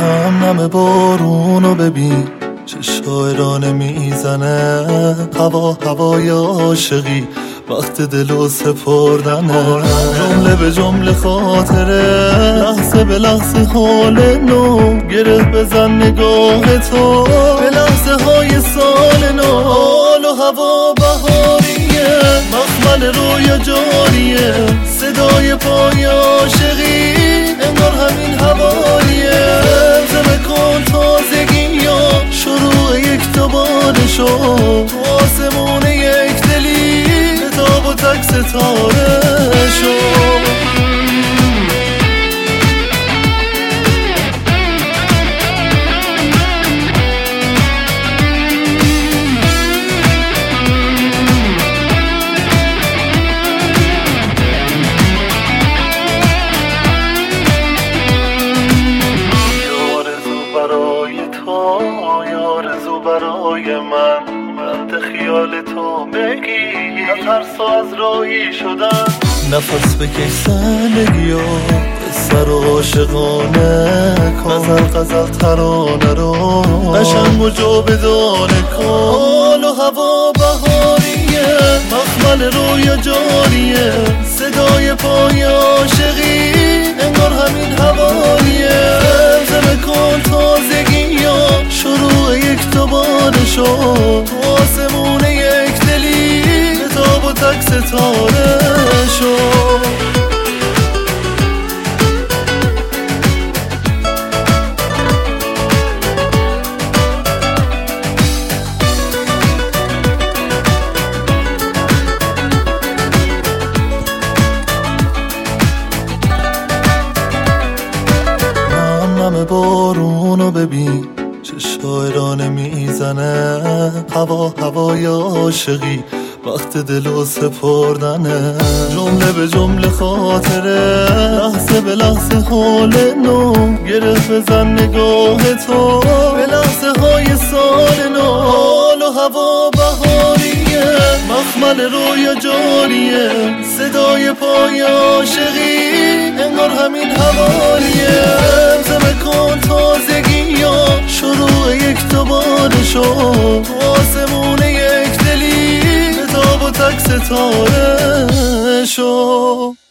نم نم بارونو ببین چه شاعرانه میزنه، هوا هوای عاشقی وقت دلو سپردنه، جمله به جمله خاطره، لحظه به لحظه حال نو، گره بزن نگاه تو به لحظه های سال نو، حال و هوا بهاریه، مخمل رویا جاریه، صدای پای عاشقی انگار همین حوالیه، زمزمه کن تازگی یا شروع یک دوباره شو، تو آسمون یک دلی کتاب و تک ستاره شو. آرزو برای من خیال تو بگی، نترس از راهی شدن، نفس بکش زندگی و سر عاشقانه کن، غزل ترانه رو قشنگ و جاودانه کن، حال و هوا بهاریه، مخمل رویا جاریه، صدای پای عاشقی انگار همین حوالیه، زمزمه کن تازگی یا شروع یک دوباره شو، تو آسمون یک دلی کتاب و تک ستاره شو. نم بارونو ببین چه شاعرانه میزنه، هوا هوای عاشقی وقت دلو سپردنه، جمله به جمله خاطره، لحظه به لحظه حال نو، گره بزن نگاه تو به لحظه های سال نو، حال و هوا بهاریه، مخمل رویا جاریه، صدای پای عاشقی انگار همین حوالیه، زمزمه کن تازگی یا شروع یک دوباره شو، تو آسمون یک دلی کتاب و تک ستاره شو.